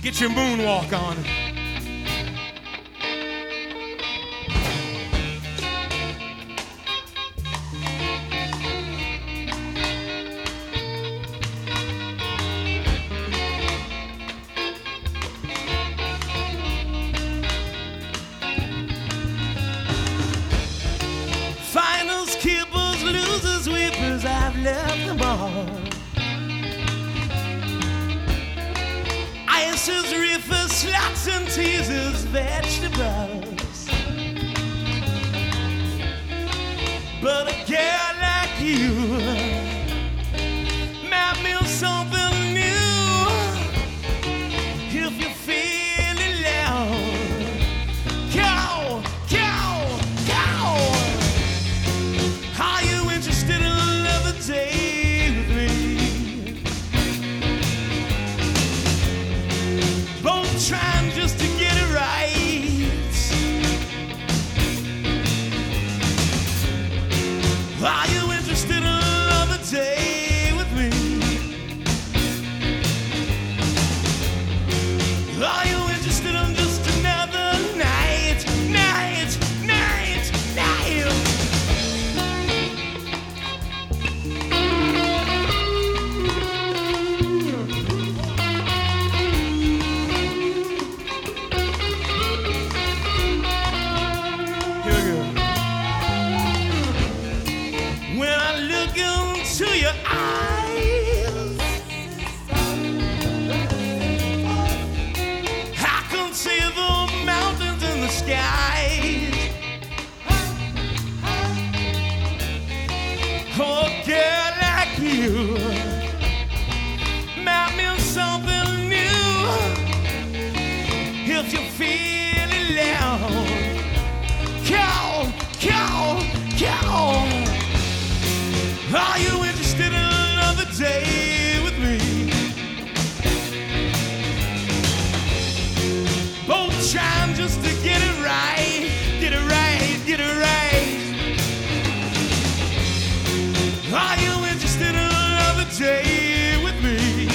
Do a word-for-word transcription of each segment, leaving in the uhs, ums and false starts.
Get your moonwalk on. Finals, keepers, losers, weepers, I've left them all. Ices, reefers, slots and teasers, vegetables. But a girl like you might mean something new. If you're feeling loud, go, go, go. Are you interested in another day with me? Both trying just to get it right. Are you interested in another day with me? Are you interested in just another night, night, night, night? When I look into your eyes, I can see the mountains in the sky. Oh, a girl like you might mean something new. If you're feeling loud, go, go, go. Are you interested in another day with me? Both trying just to get it right, get it right, get it right. Are you interested in another day with me?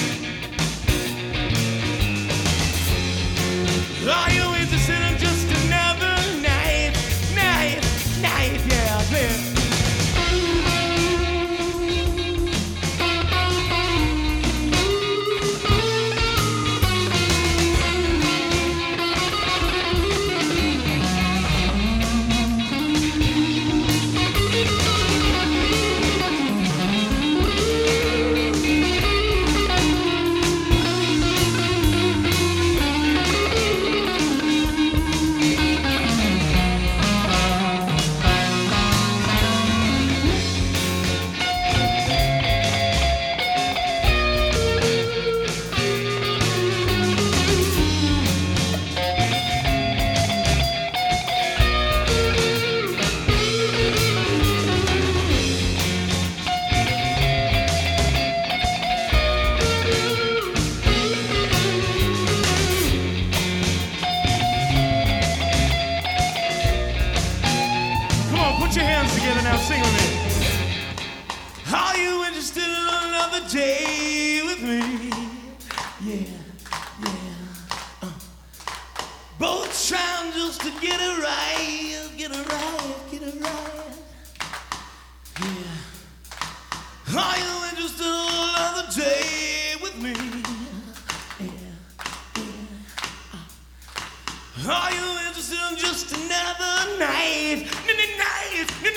Are you interested in just another night, night, night, yeah, yeah. Put your hands together now, sing with me. Are you interested in another day with me? Yeah, yeah. Uh. Both trying just to get it right, get it right, get it right. Yeah. Are you interested in another day with me? Yeah, yeah. Uh. Are you interested in just another night? Night, night.